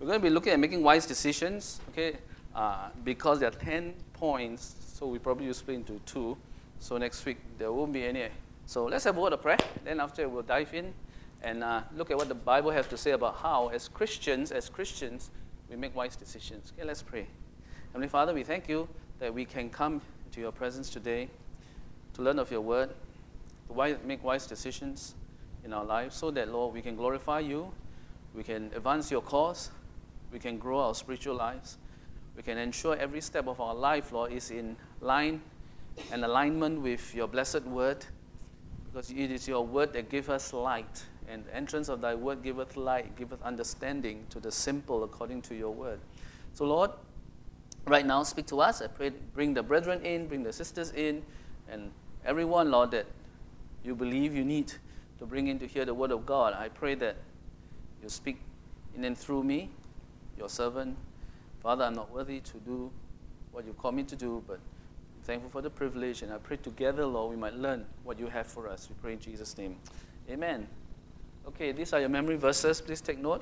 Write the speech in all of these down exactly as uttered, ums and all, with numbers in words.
We're going to be looking at making wise decisions, okay, uh, because there are ten points, so we probably will split into two. So next week, there won't be any. So let's have a word of prayer. Then after, we'll dive in and uh, look at what the Bible has to say about how, as Christians, as Christians, we make wise decisions. Okay, let's pray. Heavenly Father, we thank you that we can come to your presence today to learn of your word, to make wise decisions in our lives so that, Lord, we can glorify you, we can advance your cause, we can grow our spiritual lives, we can ensure every step of our life, Lord, is in line and alignment with your blessed word, because it is your word that gives us light, and the entrance of thy word giveth light, giveth understanding to the simple according to your word. So, Lord, right now, speak to us. I pray, bring the brethren in, bring the sisters in, and everyone, Lord, that you believe you need to bring in to hear the word of God. I pray that you speak in and through me, your servant. Father, I'm not worthy to do what you call me to do, but I'm thankful for the privilege, and I pray together, Lord, we might learn what you have for us. We pray in Jesus' name. Amen. Okay, these are your memory verses. Please take note.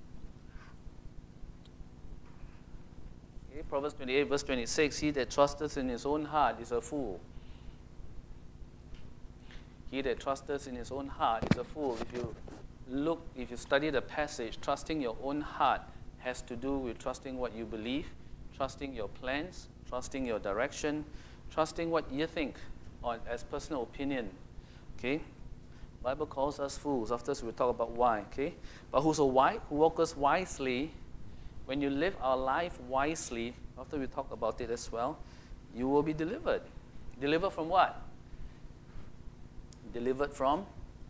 Okay, Proverbs twenty-eight, verse twenty-six, he that trusteth in his own heart is a fool. He that trusteth in his own heart is a fool. If you look, if you study the passage, trusting your own heart has to do with trusting what you believe, trusting your plans, trusting your direction, trusting what you think, or as personal opinion. Okay? The Bible calls us fools. After this, we'll talk about why. Okay? But who's a wise, who walketh wisely, when you live our life wisely, after we talk about it as well, you will be delivered. Delivered from what? Delivered from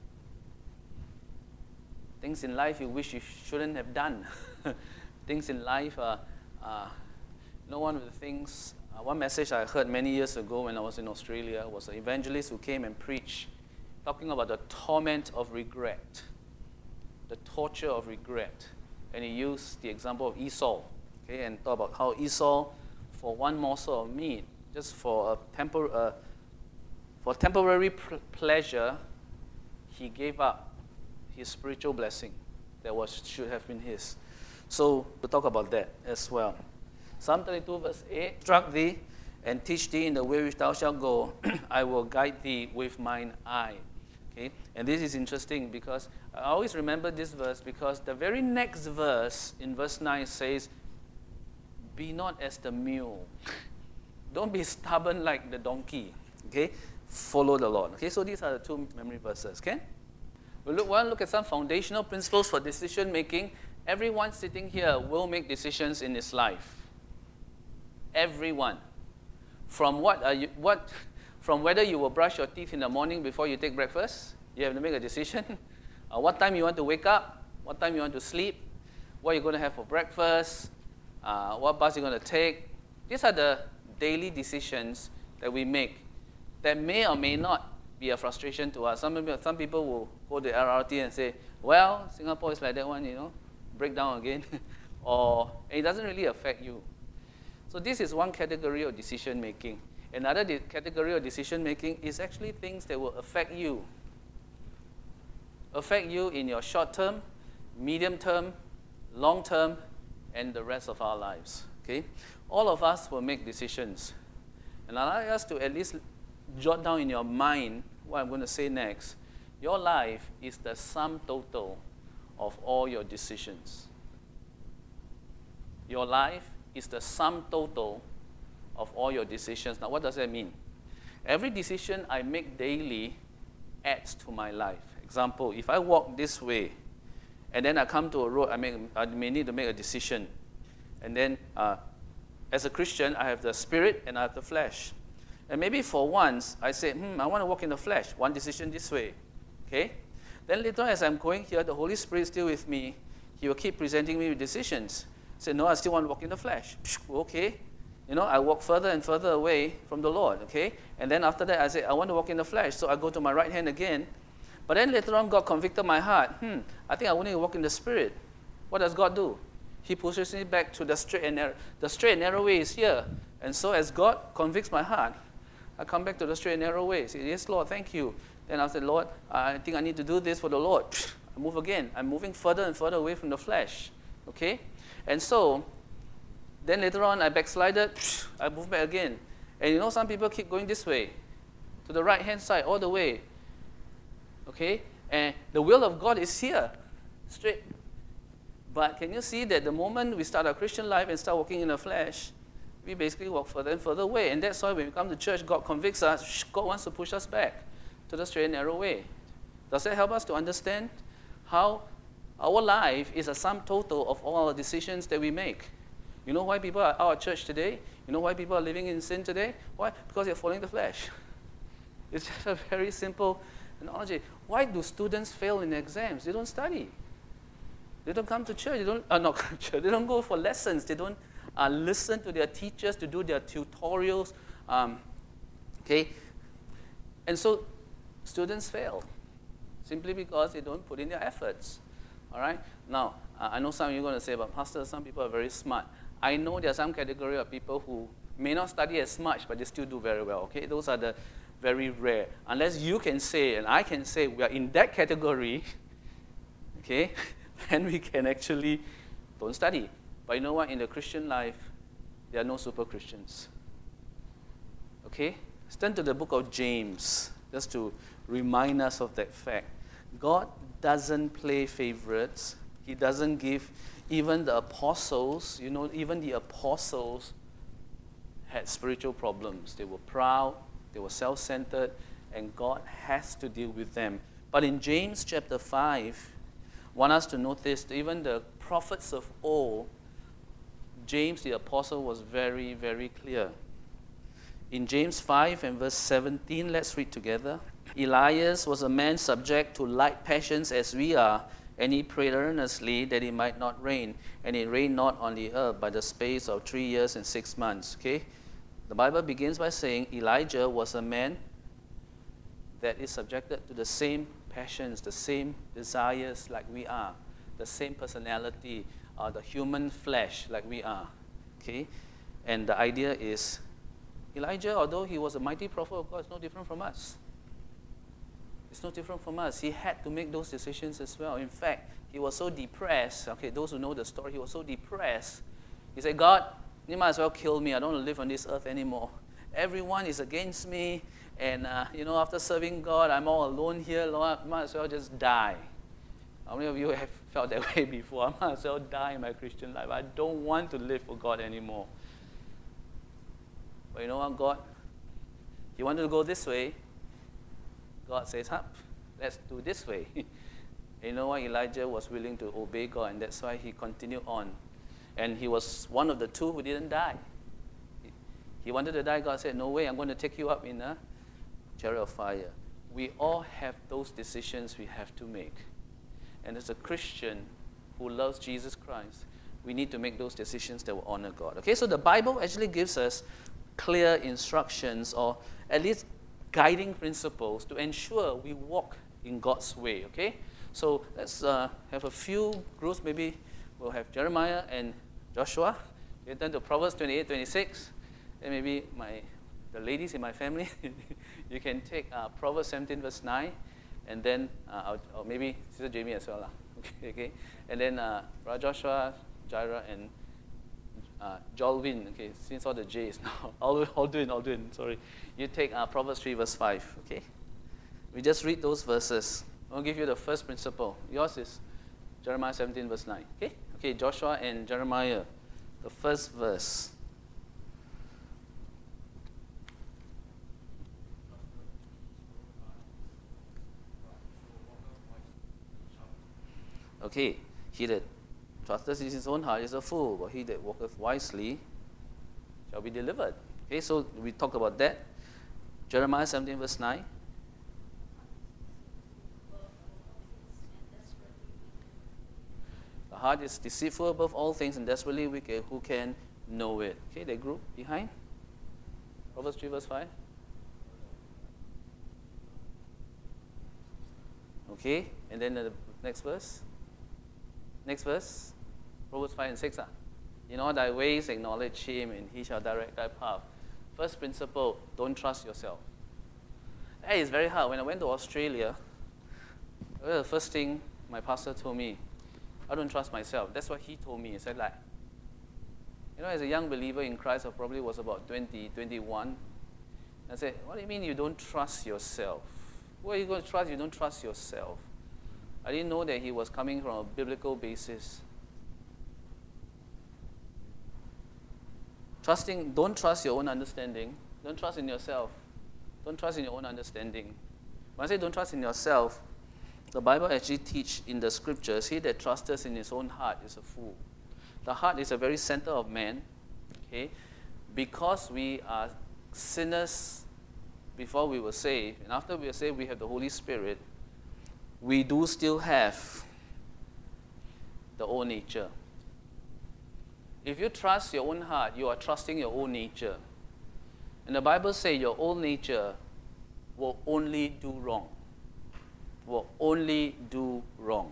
things in life you wish you shouldn't have done. Things in life, uh, uh, you know, one of the things, uh, one message I heard many years ago when I was in Australia was an evangelist who came and preached, talking about the torment of regret, the torture of regret. And he used the example of Esau, okay, and talked about how Esau, for one morsel of meat, just for a tempor- uh, for temporary pr- pleasure, he gave up his spiritual blessing that was should have been his. So we'll talk about that as well. Psalm thirty-two verse eight, instruct thee and teach thee in the way which thou shalt go. I will guide thee with mine eye. Okay? And this is interesting because I always remember this verse because the very next verse in verse nine says, be not as the mule. Don't be stubborn like the donkey. Okay? Follow the Lord. Okay, so these are the two memory verses. Okay? We'll look, we'll look at some foundational principles for decision making. Everyone sitting here will make decisions in his life. Everyone. From what are you, what, from whether you will brush your teeth in the morning before you take breakfast, you have to make a decision. Uh, what time you want to wake up, what time you want to sleep, what you're going to have for breakfast, uh, what bus you're going to take. These are the daily decisions that we make that may or may not be a frustration to us. Some people, some people will go to L R T and say, well, Singapore is like that one, you know, break down again. Or it doesn't really affect you. So this is one category of decision making. Another de- category of decision making is actually things that will affect you. Affect you in your short term, medium term, long term, and the rest of our lives. Okay? All of us will make decisions. And I'd like us to at least jot down in your mind what I'm going to say next. Your life is the sum total of all your decisions. Your life is the sum total of all your decisions. Now, what does that mean? Every decision I make daily adds to my life. Example, if I walk this way, and then I come to a road, I, make, I may need to make a decision. And then, uh, as a Christian, I have the spirit and I have the flesh. And maybe for once, I say, hmm, I want to walk in the flesh. One decision this way. Okay? Then later on, as I'm going here, the Holy Spirit is still with me. He will keep presenting me with decisions. Say, no, I still want to walk in the flesh. Okay. You know, I walk further and further away from the Lord. Okay? And then after that, I say, I want to walk in the flesh. So I go to my right hand again. But then later on, God convicted my heart. Hmm, I think I want to walk in the Spirit. What does God do? He pushes me back to the straight and narrow. The straight and narrow way is here. And so as God convicts my heart, I come back to the straight and narrow way. Say, yes, Lord, thank you. Then I said, Lord, I think I need to do this for the Lord. I move again. I'm moving further and further away from the flesh. Okay? And so, then later on, I backslided, I moved back again. And you know, some people keep going this way, to the right-hand side, all the way. Okay? And the will of God is here, straight. But can you see that the moment we start our Christian life and start walking in the flesh, we basically walk further and further away. And that's why when we come to church, God convicts us, God wants to push us back to the straight and narrow way. Does that help us to understand how our life is a sum total of all our decisions that we make? You know why people are out of church today? You know why people are living in sin today? Why? Because they're following the flesh. It's just a very simple analogy. Why do students fail in exams? They don't study. They don't come to church. They don't, uh, not come to church. They don't go for lessons. They don't uh, listen to their teachers to do their tutorials. Um, okay? And so students fail simply because they don't put in their efforts. All right? Now, uh, I know some of you are going to say, but Pastor, some people are very smart. I know there are some category of people who may not study as much, but they still do very well. Okay? Those are the very rare. Unless you can say, and I can say, we are in that category, okay? Then we can actually don't study. But you know what? In the Christian life, there are no super Christians. Okay? Let's turn to the book of James, just to remind us of that fact. God doesn't play favorites. He doesn't give even the apostles, you know, even the apostles had spiritual problems. They were proud, they were self-centered, and God has to deal with them. But in James chapter five, I want us to notice that even the prophets of old, James the apostle was very, very clear. In James five and verse seventeen, let's read together. Elias was a man subject to like passions as we are, and he prayed earnestly that it might not rain. And it rained not on the earth by the space of three years and six months. Okay? The Bible begins by saying Elijah was a man that is subjected to the same passions, the same desires like we are, the same personality, uh, the human flesh like we are. Okay? And the idea is Elijah, although he was a mighty prophet of God, is no different from us. It's no different from us. He had to make those decisions as well. In fact, he was so depressed. Okay, those who know the story, he was so depressed. He said, God, you might as well kill me. I don't want to live on this earth anymore. Everyone is against me. And, uh, you know, after serving God, I'm all alone here. Lord, I might as well just die. How many of you have felt that way before? I might as well die in my Christian life. I don't want to live for God anymore. But you know what, God? You wanted to go this way. God says, huh, let's do this way. You know what? Elijah was willing to obey God, and that's why he continued on. And he was one of the two who didn't die. He wanted to die. God said, no way, I'm going to take you up in a chariot of fire. We all have those decisions we have to make. And as a Christian who loves Jesus Christ, we need to make those decisions that will honor God. Okay, so the Bible actually gives us clear instructions, or at least guiding principles to ensure we walk in God's way, okay? So let's uh, have a few groups. Maybe we'll have Jeremiah and Joshua. You turn to Proverbs twenty-eight, twenty-six. And maybe my the ladies in my family, you can take uh, Proverbs seventeen, verse nine. And then, uh, or maybe Sister Jamie as well. Okay, okay. And then uh, Brother Joshua, Jaira, and Uh, Jolvin, okay, since all the J's now, I'll, I'll do it, I'll do it, sorry. You take uh, Proverbs three, verse five, okay? We just read those verses. I'll give you the first principle. Yours is Jeremiah seventeen, verse nine, okay? Okay, Joshua and Jeremiah, the first verse. Okay, he that trusteth in his own heart is a fool, but he that walketh wisely shall be delivered. Okay, so we talked about that. Jeremiah seventeen, verse nine. The heart is deceitful above all things and desperately wicked. Who can know it? Okay, that group behind. Proverbs three, verse five. Okay, and then the next verse. Next verse. Proverbs five and six. Ah. In all thy ways acknowledge him, and he shall direct thy path. First principle, don't trust yourself. That is very hard. When I went to Australia, the first thing my pastor told me, I don't trust myself. That's what he told me. He said, like, You know, as a young believer in Christ, I probably was about twenty, twenty-one. I said, what do you mean you don't trust yourself? Who are you going to trust? You don't trust yourself. I didn't know that he was coming from a biblical basis. Trusting, don't trust your own understanding. Don't trust in yourself. Don't trust in your own understanding. When I say don't trust in yourself, the Bible actually teaches in the scriptures, he that trusteth in his own heart is a fool. The heart is the very center of man. Okay? Because we are sinners before we were saved, and after we are saved, we have the Holy Spirit, we do still have the old nature. If you trust your own heart, you are trusting your own nature. And the Bible says your old nature will only do wrong. Will only do wrong.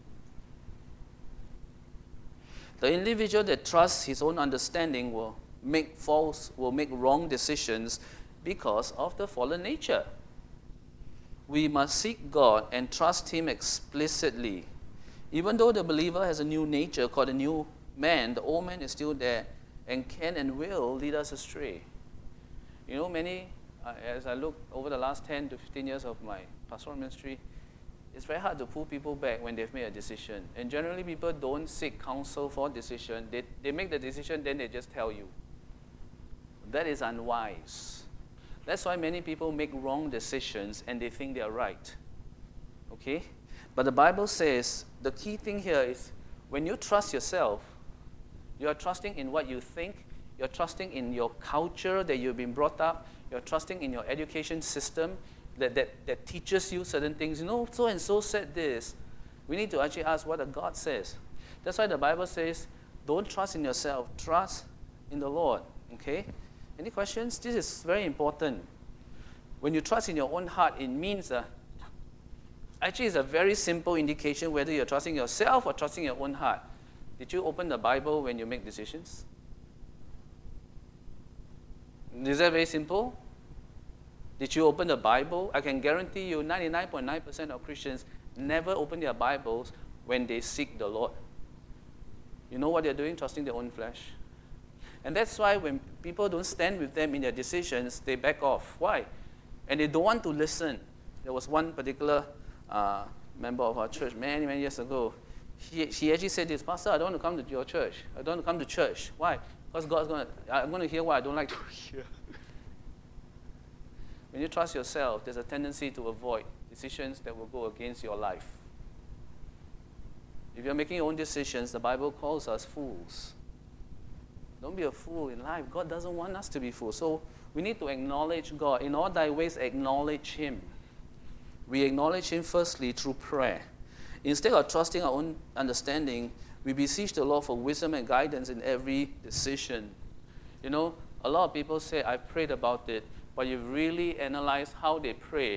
The individual that trusts his own understanding will make false, will make wrong decisions because of the fallen nature. We must seek God and trust him explicitly. Even though the believer has a new nature called a new man, the old man is still there and can and will lead us astray. You know, many, uh, as I look over the last ten to fifteen years of my pastoral ministry, it's very hard to pull people back when they've made a decision. And generally, people don't seek counsel for decision. They, they make the decision, then they just tell you. That is unwise. That's why many people make wrong decisions and they think they are right. Okay? But the Bible says the key thing here is when you trust yourself, you are trusting in what you think, you're trusting in your culture that you've been brought up, you're trusting in your education system that, that, that teaches you certain things. You know, so and so said this. We need to actually ask what the God says. That's why the Bible says, don't trust in yourself, trust in the Lord. Okay? Any questions? This is very important. When you trust in your own heart, it means uh, actually it's a very simple indication whether you're trusting yourself or trusting your own heart. Did you open the Bible when you make decisions? Is that very simple? Did you open the Bible? I can guarantee you ninety-nine point nine percent of Christians never open their Bibles when they seek the Lord. You know what they're doing? Trusting their own flesh. And that's why when people don't stand with them in their decisions, they back off. Why? And they don't want to listen. There was one particular uh, member of our church many, many years ago. He, she actually said this, Pastor, I don't want to come to your church. I don't want to come to church. Why? Because God's going to, I'm going to hear what I don't like to hear. When you trust yourself, there's a tendency to avoid decisions that will go against your life. If you're making your own decisions, the Bible calls us fools. Don't be a fool in life. God doesn't want us to be fools. So we need to acknowledge God. In all thy ways, acknowledge him. We acknowledge him firstly through prayer. Instead of trusting our own understanding, we beseech the Lord for wisdom and guidance in every decision. You know, a lot of people say, I've prayed about it, but you really analyze how they pray.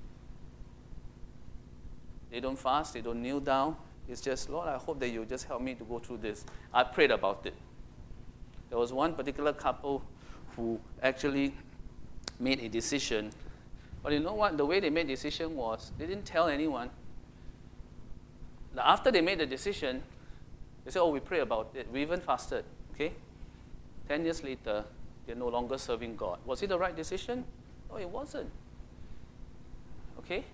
They don't fast, they don't kneel down. It's just, Lord, I hope that you just help me to go through this. I prayed about it. There was one particular couple who actually made a decision. But you know what? The way they made the decision was, they didn't tell anyone. Now, after they made the decision, they said, oh, we prayed about it. We even fasted. Okay? Ten years later, they're no longer serving God. Was it the right decision? No, it wasn't. Okay?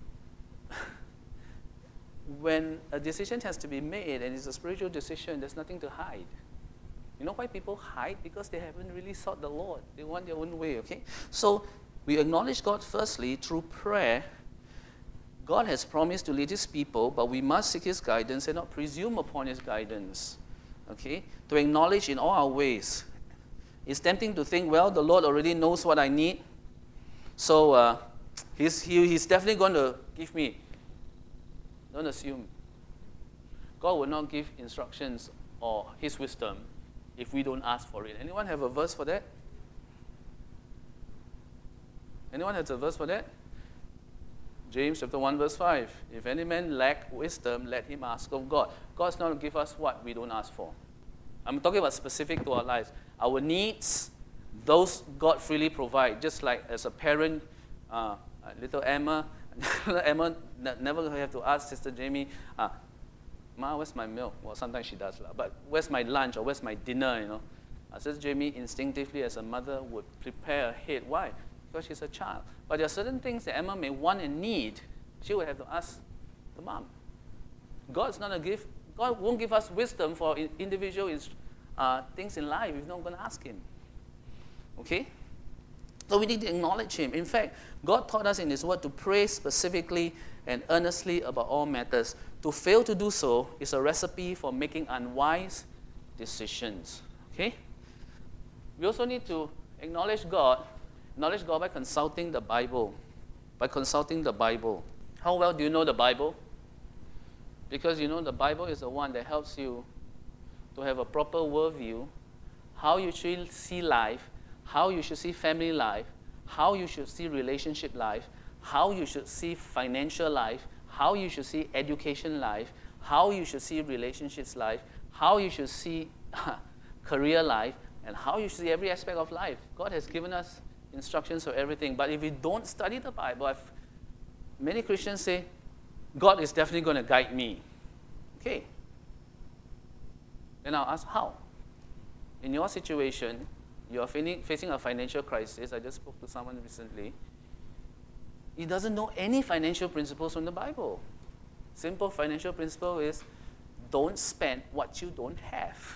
When a decision has to be made and it's a spiritual decision, there's nothing to hide. You know why people hide? Because they haven't really sought the Lord. They want their own way, okay? So we acknowledge God firstly through prayer. God has promised to lead his people, but we must seek his guidance and not presume upon his guidance, okay? To acknowledge in all our ways. It's tempting to think, well, the Lord already knows what I need, so uh, he's, he, he's definitely going to give me. Don't assume. God will not give instructions or his wisdom if we don't ask for it. Anyone have a verse for that? Anyone has a verse for that? James chapter one verse five. If any man lack wisdom, let him ask of God. God's not going to give us what we don't ask for. I'm talking about specific to our lives. Our needs, those God freely provide. Just like as a parent, uh, little Emma, Emma never have to ask Sister Jamie, uh, Ma, where's my milk? Well, sometimes she does, but where's my lunch or where's my dinner, you know? Uh, Sister Jamie instinctively as a mother would prepare ahead. Why? Because she's a child. But there are certain things that Emma may want and need. She would have to ask the mom. God's not a gift. God won't give us wisdom for individual uh, things in life if we're not going to ask Him. Okay? So we need to acknowledge Him. In fact, God taught us in His Word to pray specifically and earnestly about all matters. To fail to do so is a recipe for making unwise decisions. Okay? We also need to acknowledge God. Acknowledge God by consulting the Bible. By consulting the Bible. How well do you know the Bible? Because you know the Bible is the one that helps you to have a proper worldview, how you should see life, how you should see family life, how you should see relationship life, how you should see financial life, how you should see education life, how you should see relationships life, how you should see career life, and how you should see every aspect of life. God has given us instructions for everything. But if we don't study the Bible, I've, many Christians say, God is definitely going to guide me. Okay. Then I'll ask, how? In your situation, you are facing a financial crisis. I just spoke to someone recently. He doesn't know any financial principles from the Bible. Simple financial principle is, don't spend what you don't have.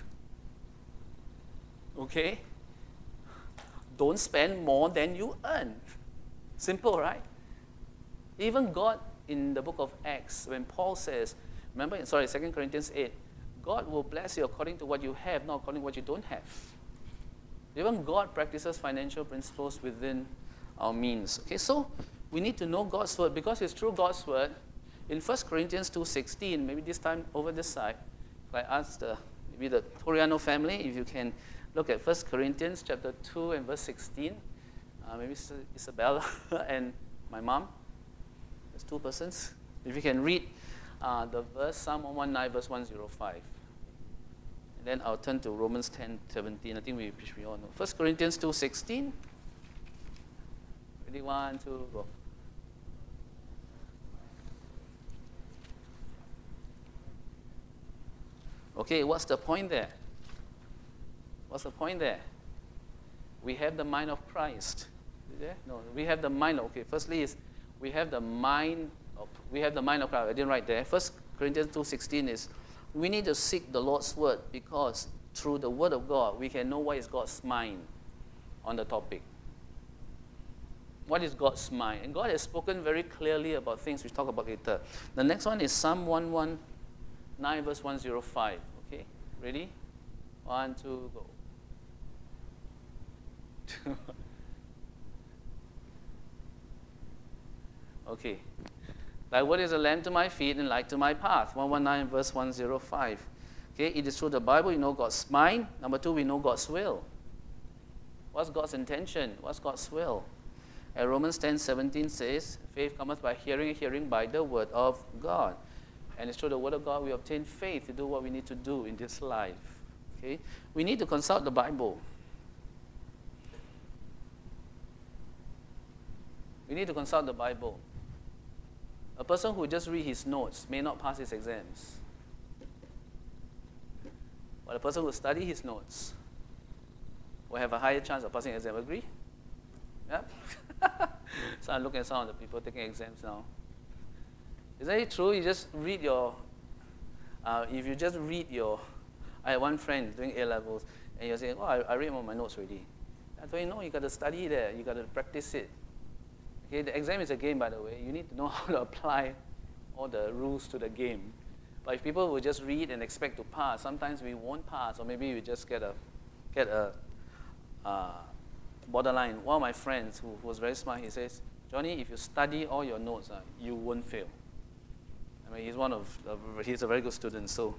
Okay? Don't spend more than you earn. Simple, right? Even God in the book of Acts, when Paul says, remember, sorry, Second Corinthians eight, God will bless you according to what you have, not according to what you don't have. Even God practices financial principles within our means. Okay, so we need to know God's word because it's through God's word. In First Corinthians two sixteen, maybe this time over this side, if I ask the, maybe the Toriano family, if you can look at First Corinthians chapter two and verse sixteen, uh, maybe Isabella and my mom. There's two persons. If you can read uh, the verse, Psalm one nineteen, verse one oh five. And then I'll turn to Romans ten seventeen. I think we, we all know. First Corinthians two sixteen. Ready? One, two, go. Okay, what's the point there? What's the point there? We have the mind of Christ. Is there? No, we have the mind. Okay, firstly is we have the mind of we have the mind of Christ. I didn't write there. First Corinthians two sixteen is we need to seek the Lord's word because through the word of God we can know what is God's mind on the topic. What is God's mind? And God has spoken very clearly about things we talk about later. The next one is Psalm one nineteen, verse one oh five. Okay, ready? One, two, go. Okay. Thy word is a lamp to my feet and light to my path. one nineteen, verse one oh five. Okay, it is through the Bible you know God's mind. Number two, we know God's will. What's God's intention? What's God's will? And Romans ten seventeen says, faith cometh by hearing, hearing by the word of God. And it's through the word of God we obtain faith to do what we need to do in this life. Okay? We need to consult the Bible. We need to consult the Bible. A person who just reads his notes may not pass his exams. But a person who studies his notes will have a higher chance of passing exam. Agree? Yep. So I'm looking at some of the people taking exams now. Isn't it true? You just read your, uh, if you just read your, I had one friend doing A-levels, and you're saying, oh, I, I read all my notes already. I told you, no, you got to study there. You got to practice it. Okay, the exam is a game, by the way. You need to know how to apply all the rules to the game. But if people will just read and expect to pass, sometimes we won't pass, or maybe we just get a, get a, uh, borderline. One of my friends who, who was very smart, he says, Johnny, if you study all your notes, uh, you won't fail. I mean, he's one of, uh, he's a very good student, so.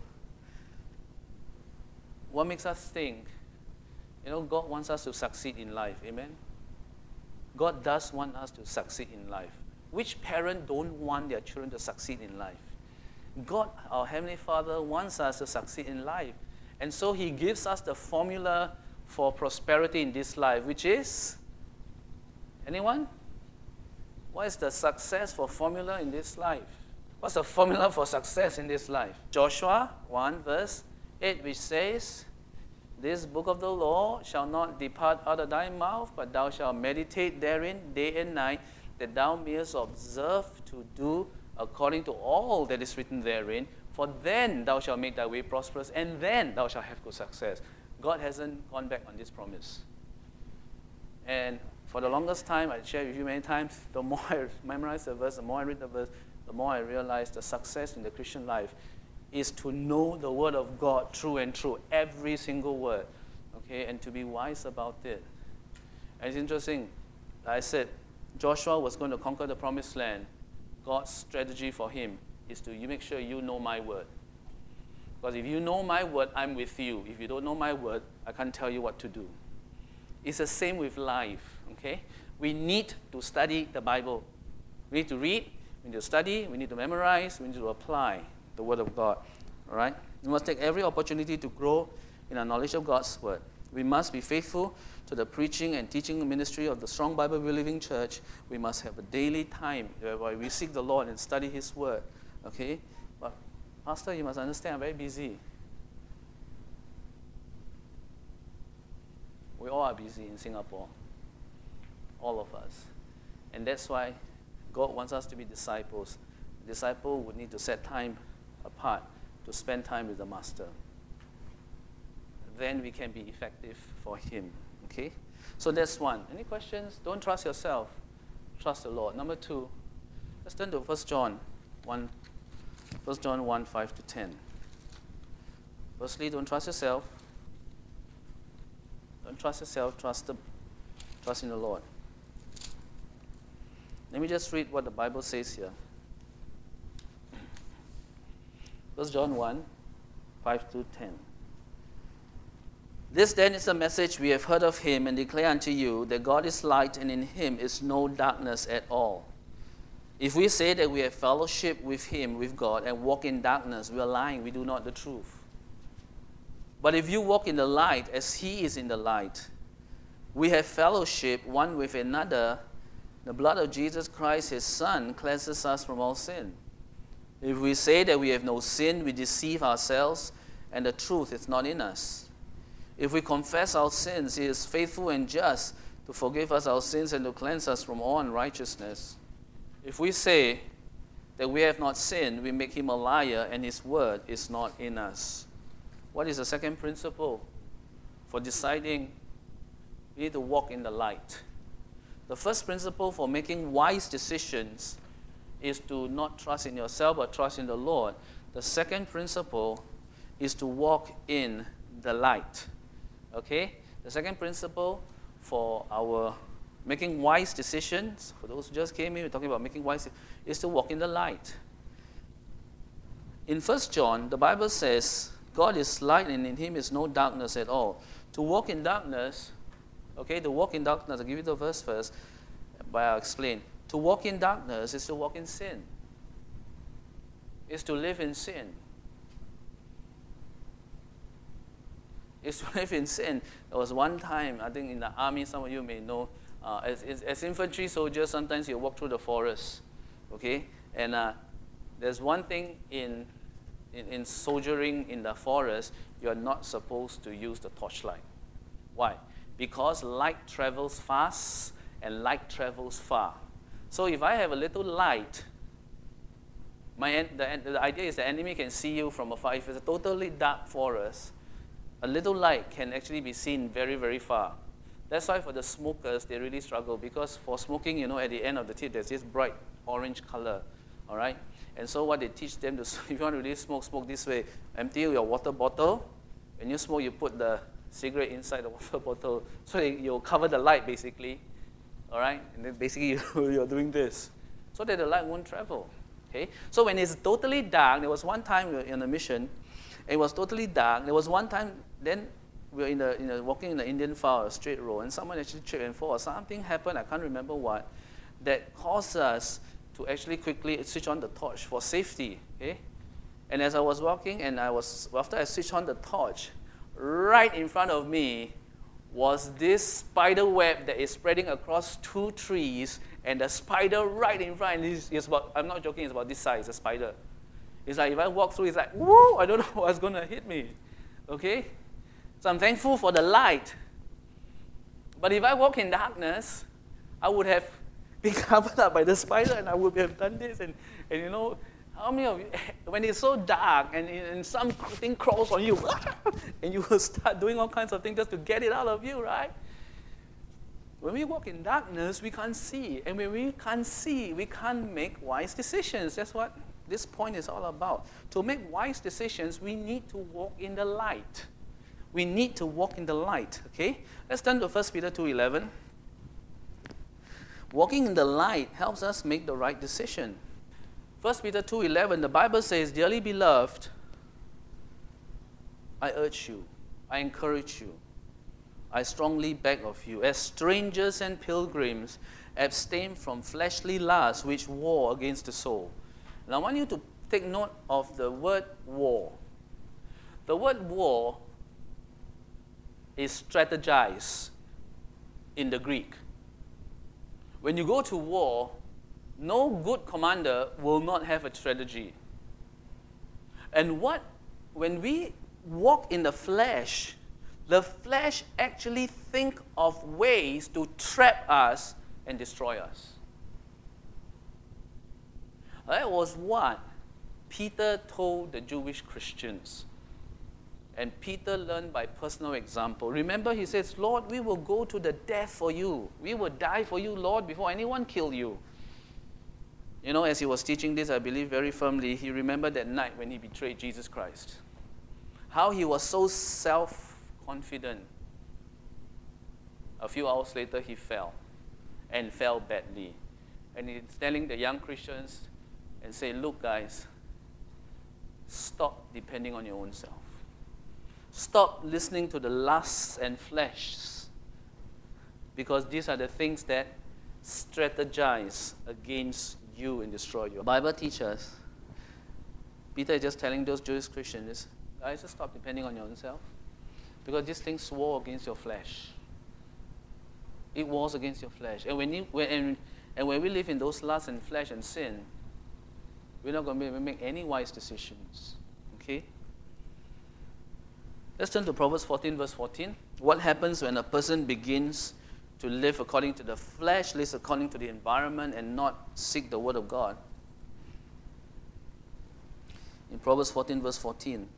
What makes us think, you know, God wants us to succeed in life, amen? God does want us to succeed in life. Which parent don't want their children to succeed in life? God, our Heavenly Father, wants us to succeed in life. And so He gives us the formula for prosperity in this life, which is, anyone? What is the success for formula in this life? What's the formula for success in this life? Joshua one verse eight, which says, This book of the law shall not depart out of thy mouth, but thou shalt meditate therein day and night, that thou mayest observe to do according to all that is written therein. For then thou shalt make thy way prosperous, and then thou shalt have good success. God hasn't gone back on this promise. And for the longest time, I shared with you many times, the more I memorize the verse, the more I read the verse, the more I realize the success in the Christian life is to know the Word of God through and through, every single word, okay, and to be wise about it. And it's interesting, I said Joshua was going to conquer the promised land. God's strategy for him is to you make sure you know my word. Because if you know my word, I'm with you. If you don't know my word, I can't tell you what to do. It's the same with life, okay? We need to study the Bible. We need to read, we need to study, we need to memorize, we need to apply the Word of God, all right? We must take every opportunity to grow in our knowledge of God's Word. We must be faithful to the preaching and teaching ministry of the Strong Bible Believing Church. We must have a daily time where we seek the Lord and study His Word, okay? But, Pastor, you must understand, I'm very busy. We all are busy in Singapore, all of us. And that's why God wants us to be disciples. A disciple would need to set time apart to spend time with the Master. Then we can be effective for Him. Okay? So that's one. Any questions? Don't trust yourself. Trust the Lord. Number two, let's turn to First John one, First John one, five to ten. Firstly, don't trust yourself. Don't trust yourself, trust the trust in the Lord. Let me just read what the Bible says here. First John one, five to ten. This then is a message we have heard of him and declare unto you, that God is light and in him is no darkness at all. If we say that we have fellowship with him, with God, and walk in darkness, we are lying, we do not the truth. But if you walk in the light as he is in the light, we have fellowship one with another. The blood of Jesus Christ, his Son, cleanses us from all sin. If we say that we have no sin, we deceive ourselves, and the truth is not in us. If we confess our sins, he is faithful and just to forgive us our sins and to cleanse us from all unrighteousness. If we say that we have not sinned, we make him a liar, and his word is not in us. What is the second principle for deciding we need to walk in the light? The first principle for making wise decisions is to not trust in yourself, but trust in the Lord. The second principle is to walk in the light. Okay? The second principle for our making wise decisions, for those who just came in, we're talking about making wise, is to walk in the light. In First John, the Bible says, God is light and in him is no darkness at all. To walk in darkness, okay, to walk in darkness, I'll give you the verse first, but I'll explain. To walk in darkness is to walk in sin. Is to live in sin. Is to live in sin. There was one time, I think in the army, some of you may know, uh, as, as, as infantry soldiers, sometimes you walk through the forest, okay? And uh, there's one thing in, in, in soldiering in the forest, you're not supposed to use the torchlight. Why? Because light travels fast and light travels far. So if I have a little light, my the, the idea is the enemy can see you from afar. If it's a totally dark forest, a little light can actually be seen very, very far. That's why for the smokers, they really struggle, because for smoking, you know, at the end of the tip, there's this bright orange color, all right? And so what they teach them to, if you want to really smoke, smoke this way. Empty your water bottle. When you smoke, you put the cigarette inside the water bottle, so you'll cover the light, basically. All right, and then basically you're doing this, so that the light won't travel. Okay, so when it's totally dark, there was one time we were in a mission, and it was totally dark. There was one time, then we were in the, in the walking in the Indian file, a straight road, and someone actually tripped and fall. Something happened, I can't remember what, that caused us to actually quickly switch on the torch for safety. Okay, and as I was walking, and I was after I switched on the torch, right in front of me was this spider web that is spreading across two trees, and the spider right in front is, is about, I'm not joking, it's about this size, a spider. It's like if I walk through, it's like, whoa, I don't know what's going to hit me. Okay? So I'm thankful for the light. But if I walk in darkness, I would have been covered up by the spider and I would have done this. And, and you know, how many of you, when it's so dark and, and something crawls on you, and you will start doing all kinds of things just to get it out of you, right? When we walk in darkness, we can't see. And when we can't see, we can't make wise decisions. That's what this point is all about. To make wise decisions, we need to walk in the light. We need to walk in the light, okay? Let's turn to First Peter two eleven. Walking in the light helps us make the right decision. First Peter two eleven, the Bible says, "Dearly beloved, I urge you, I encourage you, I strongly beg of you, as strangers and pilgrims, abstain from fleshly lusts which war against the soul." And I want you to take note of the word war. The word war is strategize in the Greek. When you go to war, no good commander will not have a strategy. And what, when we walk in the flesh, the flesh actually think of ways to trap us and destroy us. That was what Peter told the Jewish Christians. And Peter learned by personal example. Remember, he says, "Lord, we will go to the death for you. We will die for you, Lord, before anyone kill you." You know, as he was teaching this, I believe very firmly, he remembered that night when he betrayed Jesus Christ. How he was so self-confident. A few hours later, he fell, and fell badly. And he's telling the young Christians and say, "Look, guys, stop depending on your own self. Stop listening to the lusts and flesh, because these are the things that strategize against you and destroy you." The Bible teaches, Peter is just telling those Jewish Christians, guys, just stop depending on your own self, because these things war against your flesh. It wars against your flesh. And when, you, when, and, and when we live in those lusts and flesh and sin, we're not going to be able to make any wise decisions. Okay? Let's turn to Proverbs fourteen, verse fourteen. What happens when a person begins to live according to the flesh, lives according to the environment, and not seek the word of God? In Proverbs fourteen, verse fourteen,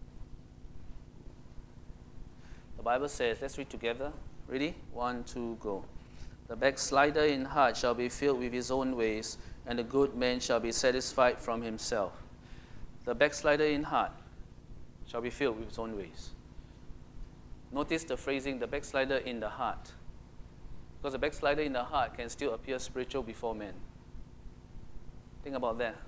the Bible says, let's read together. Ready? One, two, go. "The backslider in heart shall be filled with his own ways, and the good man shall be satisfied from himself." The backslider in heart shall be filled with his own ways. Notice the phrasing, the backslider in the heart. Because the backslider in the heart can still appear spiritual before men. Think about that.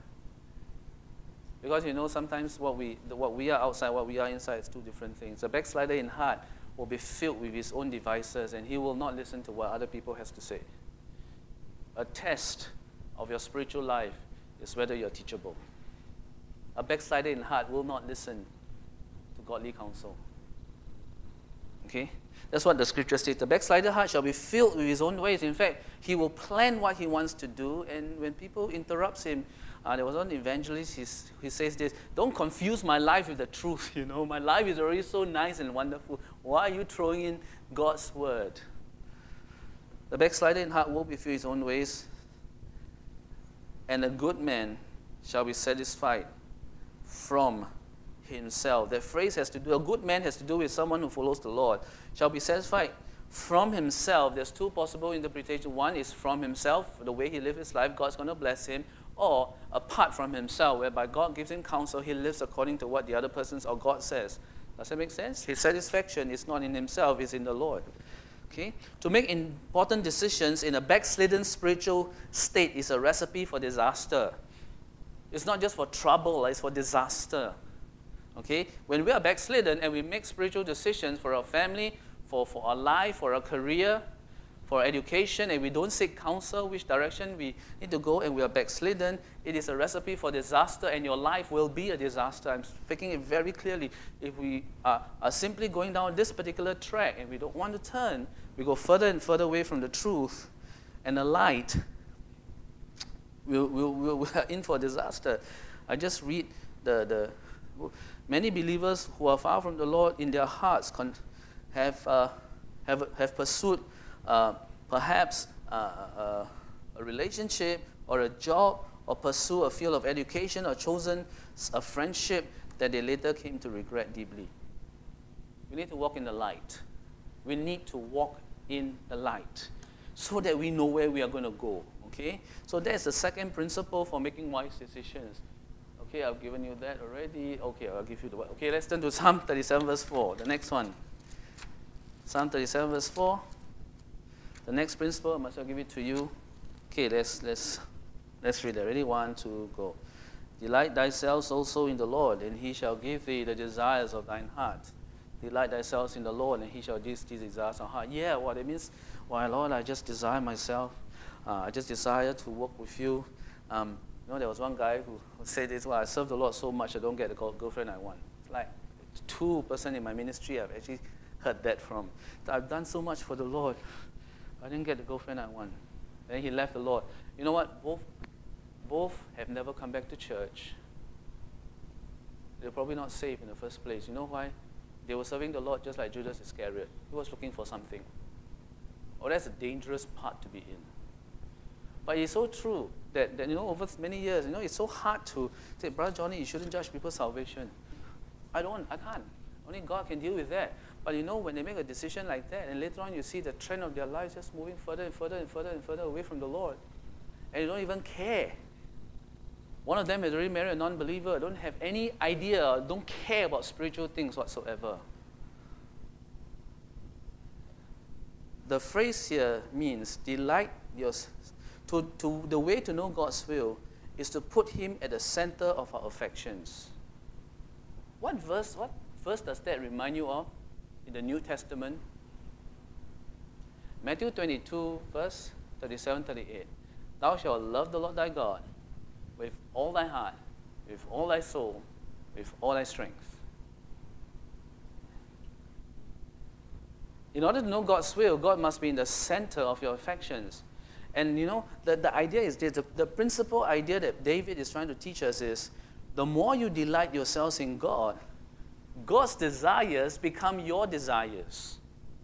Because you know, sometimes what we what we are outside, what we are inside is two different things. The backslider in heart will be filled with his own devices, and he will not listen to what other people has to say. A test of your spiritual life is whether you're teachable. A backslider in heart will not listen to godly counsel. Okay? That's what the scripture states. The backslider heart shall be filled with his own ways. In fact, he will plan what he wants to do, and when people interrupt him, uh, there was one evangelist, he's, he says this, "Don't confuse my life with the truth, you know. My life is already so nice and wonderful. Why are you throwing in God's word?" The backslider in heart will be filled with his own ways, and a good man shall be satisfied from himself. That phrase has to do, a good man has to do with someone who follows the Lord. Shall be satisfied from himself. There's two possible interpretations. One is from himself, the way he lives his life, God's going to bless him. Or apart from himself, whereby God gives him counsel, he lives according to what the other persons or God says. Does that make sense? His satisfaction is not in himself, it's in the Lord. Okay? To make important decisions in a backslidden spiritual state is a recipe for disaster. It's not just for trouble, it's for disaster. Okay? When we are backslidden and we make spiritual decisions for our family, for, for our life, for our career, for education, and we don't seek counsel which direction we need to go, and we are backslidden, it is a recipe for disaster, and your life will be a disaster. I'm speaking it very clearly. If we are, are simply going down this particular track and we don't want to turn, we go further and further away from the truth and the light, we'll, we'll, we'll, we're in for disaster. I just read the, the Many believers who are far from the Lord in their hearts con- have, uh, have, have pursued uh, perhaps uh, uh, a relationship or a job, or pursue a field of education, or chosen a friendship that they later came to regret deeply. We need to walk in the light. We need to walk in the light so that we know where we are going to go. Okay? So that's the second principle for making wise decisions. Okay, I've given you that already. Okay, I'll give you the one. Okay, let's turn to Psalm thirty-seven, verse four. The next one. Psalm thirty-seven, verse four. The next principle, I must give it to you. Okay, let's let's let's read it. Ready? One, two, go. Delight thyself also in the Lord, and he shall give thee the desires of thine heart. Delight thyself in the Lord, and he shall give thee desires of heart. Yeah, what it means, why, Lord, I just desire myself. Uh, I just desire to work with you. Um, you know, there was one guy who said this, well, I serve the Lord so much, I don't get the girlfriend I want. It's like two percent in my ministry I've actually heard that from. I've done so much for the Lord, I didn't get the girlfriend I want. Then he left the Lord. You know what? Both, both have never come back to church. They're probably not saved in the first place. You know why? They were serving the Lord just like Judas Iscariot. He was looking for something. Oh, that's a dangerous part to be in. But it's so true that, that, you know, over many years, you know, it's so hard to say, Brother Johnny, you shouldn't judge people's salvation. I don't, I can't. Only God can deal with that. But you know, when they make a decision like that, and later on you see the trend of their lives just moving further and further and further and further away from the Lord, and you don't even care. One of them has already married a non-believer, don't have any idea, don't care about spiritual things whatsoever. The phrase here means delight yourself. To, to, the way to know God's will is to put him at the center of our affections. What verse, what verse does that remind you of in the New Testament? Matthew twenty-two, verse thirty-seven, thirty-eight. Thou shalt love the Lord thy God with all thy heart, with all thy soul, with all thy strength. In order to know God's will, God must be in the center of your affections. And you know, the, the idea is this, the, the principal idea that David is trying to teach us is, the more you delight yourselves in God, God's desires become your desires.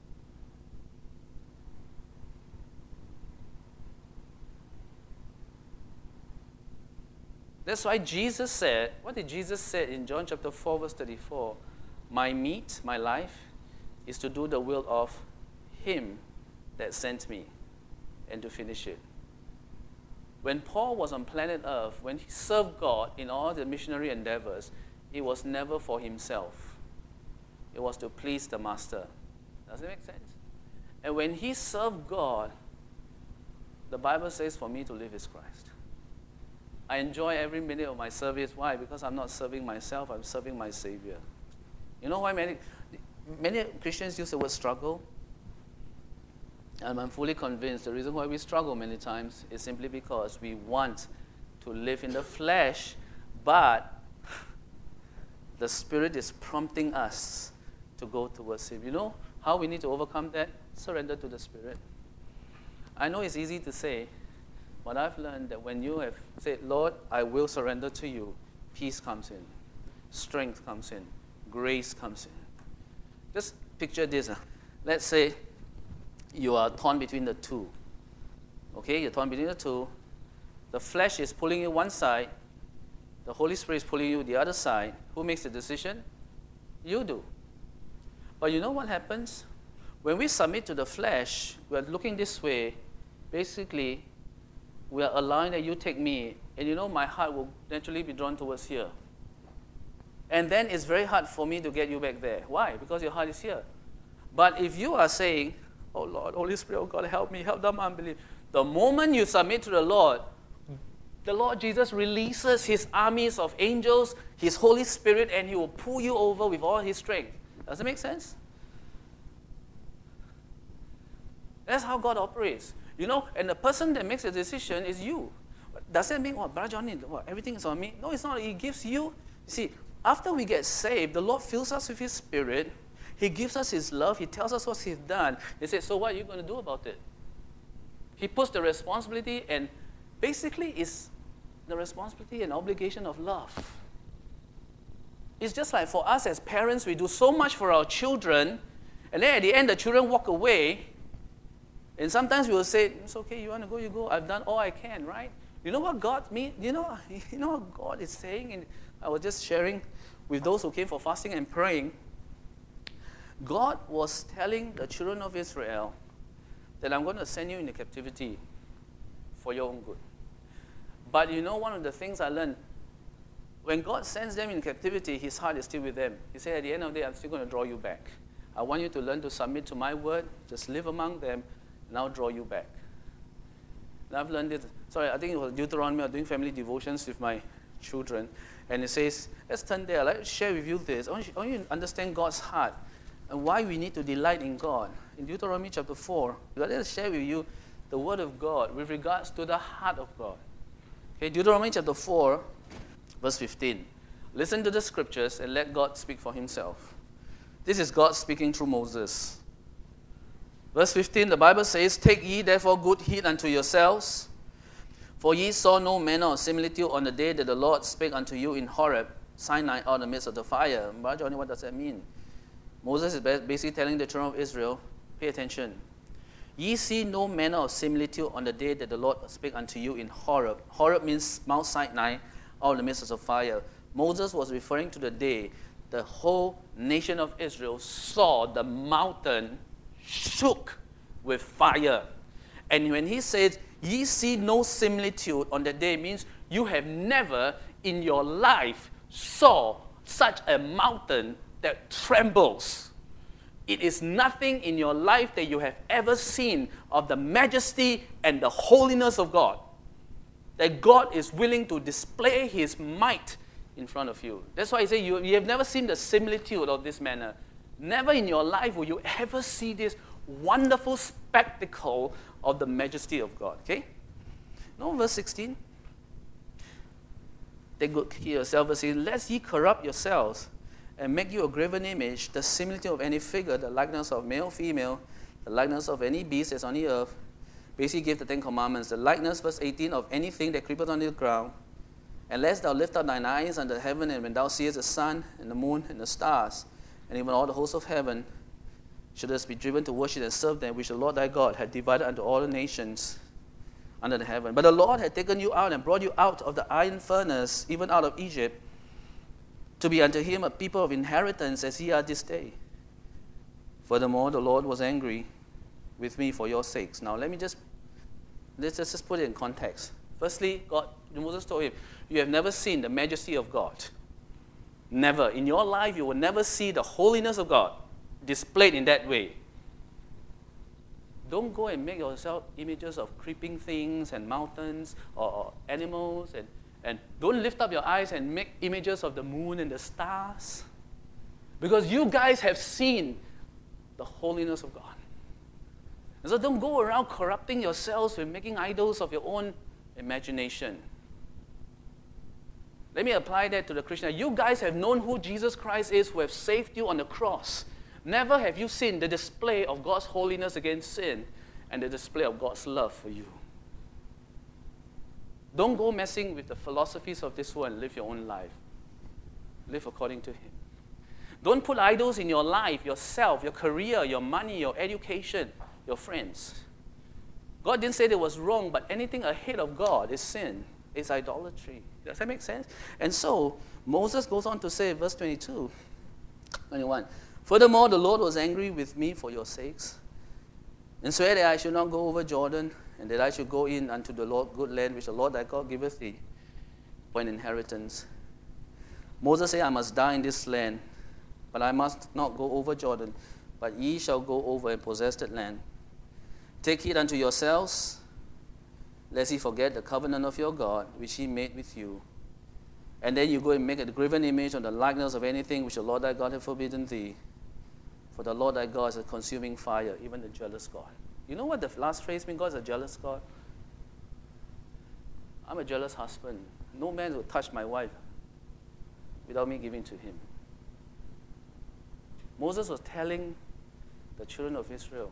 That's why Jesus said, what did Jesus say in John chapter four, verse thirty-four? My meat, my life, is to do the will of him that sent me, and to finish it. When Paul was on planet Earth, when he served God in all the missionary endeavors, it was never for himself. It was to please the master. Does it make sense? And when he served God, the Bible says for me to live is Christ. I enjoy every minute of my service. Why? Because I'm not serving myself, I'm serving my Savior. You know why many, many Christians use the word struggle? And I'm fully convinced the reason why we struggle many times is simply because we want to live in the flesh, but the Spirit is prompting us to go towards Him. You know how we need to overcome that? Surrender to the Spirit. I know it's easy to say, but I've learned that when you have said, Lord, I will surrender to you, peace comes in, strength comes in, grace comes in. Just picture this. Let's say you are torn between the two. Okay, you're torn between the two. The flesh is pulling you one side. The Holy Spirit is pulling you the other side. Who makes the decision? You do. But you know what happens? When we submit to the flesh, we are looking this way. Basically, we are allowing that you take me, and you know my heart will naturally be drawn towards here. And then it's very hard for me to get you back there. Why? Because your heart is here. But if you are saying, oh Lord, Holy Spirit, oh God, help me, help them unbelief. The moment you submit to the Lord, the Lord Jesus releases His armies of angels, His Holy Spirit, and He will pull you over with all His strength. Does it make sense? That's how God operates. You know, and the person that makes the decision is you. Does that mean, oh, Brother Johnny, what, everything is on me? No, it's not. He gives you, you see, after we get saved, the Lord fills us with His Spirit. He gives us His love. He tells us what He's done. He says, so what are you going to do about it? He puts the responsibility, and basically it's the responsibility and obligation of love. It's just like for us as parents, we do so much for our children, and then at the end, the children walk away, and sometimes we will say, it's okay, you want to go, you go. I've done all I can, right? You know what God mean? You know, you know what God is saying? And I was just sharing with those who came for fasting and praying. God was telling the children of Israel that I'm going to send you into captivity for your own good. But you know, one of the things I learned, when God sends them in captivity, his heart is still with them. He said, at the end of the day, I'm still going to draw you back. I want you to learn to submit to my word, just live among them, and I'll draw you back. And I've learned it. Sorry, I think it was Deuteronomy. I was doing family devotions with my children. And it says, let's turn there. Let's share with you this. I want you, I want you to understand God's heart and why we need to delight in God. In Deuteronomy chapter four, let us share with you the word of God with regards to the heart of God. Okay, Deuteronomy chapter four, verse fifteen. Listen to the scriptures and let God speak for himself. This is God speaking through Moses. Verse fifteen, the Bible says, take ye therefore good heed unto yourselves, for ye saw no manner of similitude on the day that the Lord spake unto you in Horeb, Sinai, out of the midst of the fire. Brother Johnny, what does that mean? Moses is basically telling the children of Israel, pay attention. Ye see no manner of similitude on the day that the Lord spake unto you in Horeb. Horeb means Mount Sinai, out of the midst of the fire. Moses was referring to the day the whole nation of Israel saw the mountain shook with fire. And when he said, ye see no similitude on the day, means you have never in your life saw such a mountain that trembles. It is nothing in your life that you have ever seen of the majesty and the holiness of God, that God is willing to display his might in front of you. That's why I say you, you have never seen the similitude of this manner. Never in your life will you ever see this wonderful spectacle of the majesty of God. Okay? No, verse sixteen. Take good care of yourselves, saying, lest ye corrupt yourselves, and make you a graven image, the similitude of any figure, the likeness of male, female, the likeness of any beast that's on the earth. Basically gave the Ten Commandments. The likeness, verse eighteen, of anything that creepeth on the ground. And lest thou lift up thine eyes unto heaven, and when thou seest the sun, and the moon, and the stars, and even all the hosts of heaven, shouldest be driven to worship and serve them, which the Lord thy God had divided unto all the nations under the heaven. But the Lord had taken you out and brought you out of the iron furnace, even out of Egypt, to be unto him a people of inheritance, as ye are this day. Furthermore, the Lord was angry with me for your sakes. Now, let me just, let's just put it in context. Firstly, God, Moses told him, you have never seen the majesty of God. Never. In your life, you will never see the holiness of God displayed in that way. Don't go and make yourself images of creeping things and mountains or, or animals, and, and don't lift up your eyes and make images of the moon and the stars, because you guys have seen the holiness of God. And so don't go around corrupting yourselves with making idols of your own imagination. Let me apply that to the Christian. You guys have known who Jesus Christ is, who have saved you on the cross. Never have you seen the display of God's holiness against sin and the display of God's love for you. Don't go messing with the philosophies of this world and live your own life. Live according to him. Don't put idols in your life, yourself, your career, your money, your education, your friends. God didn't say it was wrong, but anything ahead of God is sin. It's idolatry. Does that make sense? And so, Moses goes on to say, verse twenty-two, twenty-one, furthermore, the Lord was angry with me for your sakes, and swear that I should not go over Jordan, and that I should go in unto the Lord, good land which the Lord thy God giveth thee for an inheritance. Moses said, I must die in this land, but I must not go over Jordan, but ye shall go over and possess that land. Take heed unto yourselves, lest ye forget the covenant of your God, which he made with you. And then you go and make a graven image on the likeness of anything which the Lord thy God hath forbidden thee. For the Lord thy God is a consuming fire, even the jealous God. You know what the last phrase means? God is a jealous God. I'm a jealous husband. No man will touch my wife without me giving to him. Moses was telling the children of Israel,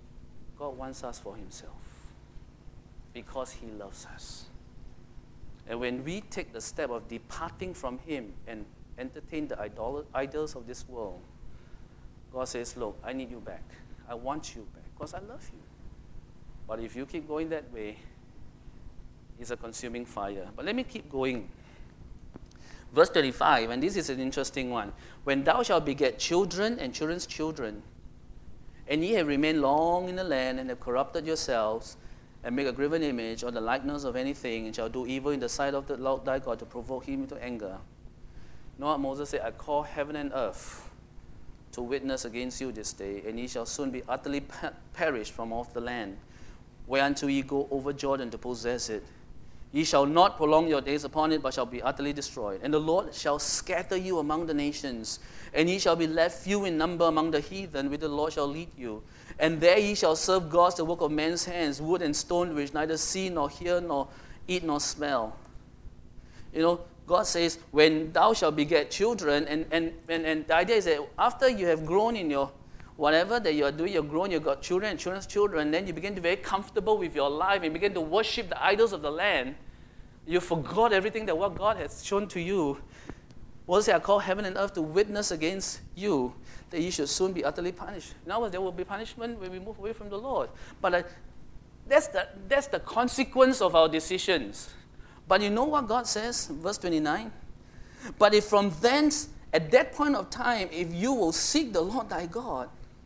God wants us for himself because he loves us. And when we take the step of departing from him and entertain the idol- idols of this world, God says, look, I need you back. I want you back because I love you. But if you keep going that way, it's a consuming fire. But let me keep going. Verse twenty-five, and this is an interesting one. When thou shalt beget children and children's children, and ye have remained long in the land and have corrupted yourselves, and make a graven image or the likeness of anything, and shall do evil in the sight of the Lord thy God to provoke him into anger. You know what Moses said? I call heaven and earth to witness against you this day, and ye shall soon be utterly per- perished from off the land, whereunto ye go over Jordan to possess it. Ye shall not prolong your days upon it, but shall be utterly destroyed. And the Lord shall scatter you among the nations, and ye shall be left few in number among the heathen, whither the Lord shall lead you. And there ye shall serve gods, the work of men's hands, wood and stone, which neither see, nor hear, nor eat, nor smell. You know, God says, when thou shalt beget children, and, and, and, and the idea is that after you have grown in your whatever that you are doing, you're grown, you've got children and children's children, then you begin to be very comfortable with your life and begin to worship the idols of the land. You forgot everything that what God has shown to you. What say, I call heaven and earth to witness against you that you should soon be utterly punished. In other words, there will be punishment when we move away from the Lord. But uh, that's, the, that's the consequence of our decisions. But you know what God says, verse twenty-nine? But if from thence, at that point of time, if you will seek the Lord thy God,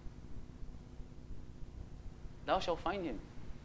thou shalt find him.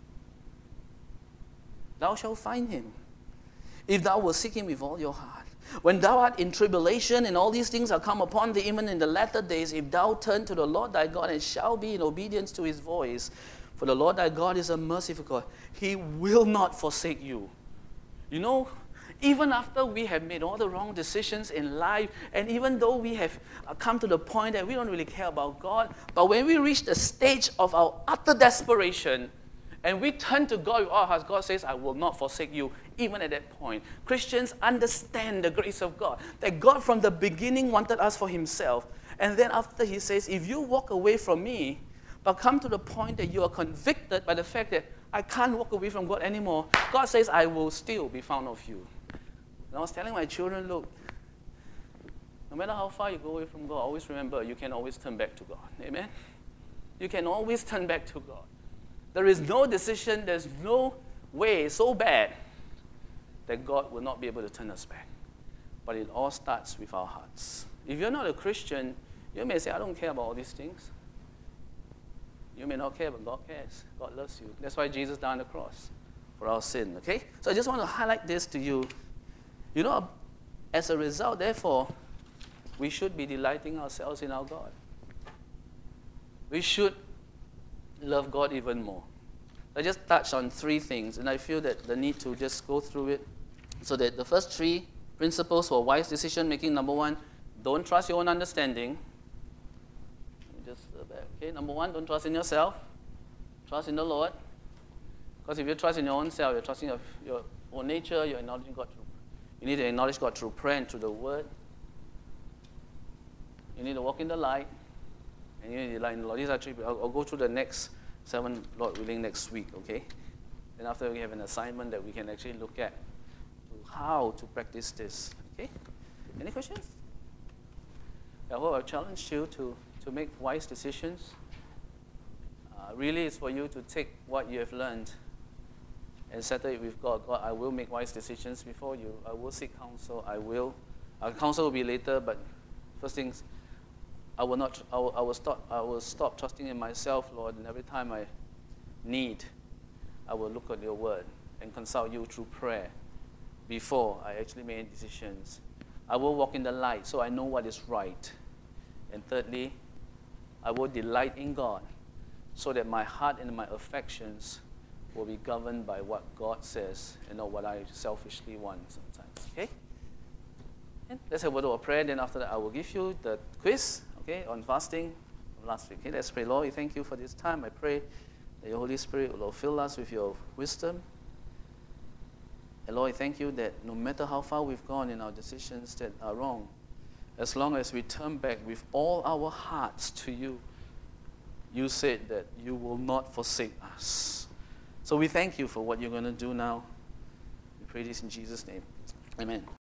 Thou shalt find him. If thou wilt seek him with all your heart. When thou art in tribulation and all these things are come upon thee, even in the latter days, if thou turn to the Lord thy God and shall be in obedience to his voice, for the Lord thy God is a merciful God. He will not forsake you. You know, even after we have made all the wrong decisions in life, and even though we have come to the point that we don't really care about God, but when we reach the stage of our utter desperation, and we turn to God with our hearts, God says, I will not forsake you, even at that point. Christians understand the grace of God, that God from the beginning wanted us for himself. And then after he says, if you walk away from me, but come to the point that you are convicted by the fact that I can't walk away from God anymore, God says, I will still be found of you. And I was telling my children, look, no matter how far you go away from God, always remember you can always turn back to God. Amen? You can always turn back to God. There is no decision, there's no way so bad that God will not be able to turn us back. But it all starts with our hearts. If you're not a Christian, you may say, I don't care about all these things. You may not care, but God cares. God loves you. That's why Jesus died on the cross for our sin, okay? So I just want to highlight this to you. You know, as a result, therefore, we should be delighting ourselves in our God. We should love God even more. I just touched on three things, and I feel that the need to just go through it. So that the first three principles for wise decision making, number one, don't trust your own understanding. Let me just, okay, number one, don't trust in yourself. Trust in the Lord. Because if you trust in your own self, you're trusting your, your own nature, you're acknowledging God through. You need to acknowledge God through prayer and through the Word. You need to walk in the light. And you need to delight in the Lord. These are three. I'll, I'll go through the next seven, Lord willing, next week, okay? Then after we have an assignment that we can actually look at to how to practice this, okay? Any questions? I hope I've challenged you to, to make wise decisions. Uh, really, it's for you to take what you have learned and settle it with God. God, I will make wise decisions before you. I will seek counsel. I will. Our counsel will be later, but first things, I will not. I will, I will stop. I will stop trusting in myself, Lord. And every time I need, I will look at your word and consult you through prayer before I actually make any decisions. I will walk in the light, so I know what is right. And thirdly, I will delight in God, so that my heart and my affections will be governed by what God says and not what I selfishly want sometimes. Okay? And let's have a word of prayer. Then after that, I will give you the quiz. Okay, on fasting from last week. Okay, let's pray. Lord, we thank you for this time. I pray that your Holy Spirit will fill us with your wisdom. And Lord, I thank you that no matter how far we've gone in our decisions that are wrong, as long as we turn back with all our hearts to you, you said that you will not forsake us. So we thank you for what you're going to do now. We pray this in Jesus' name. Amen.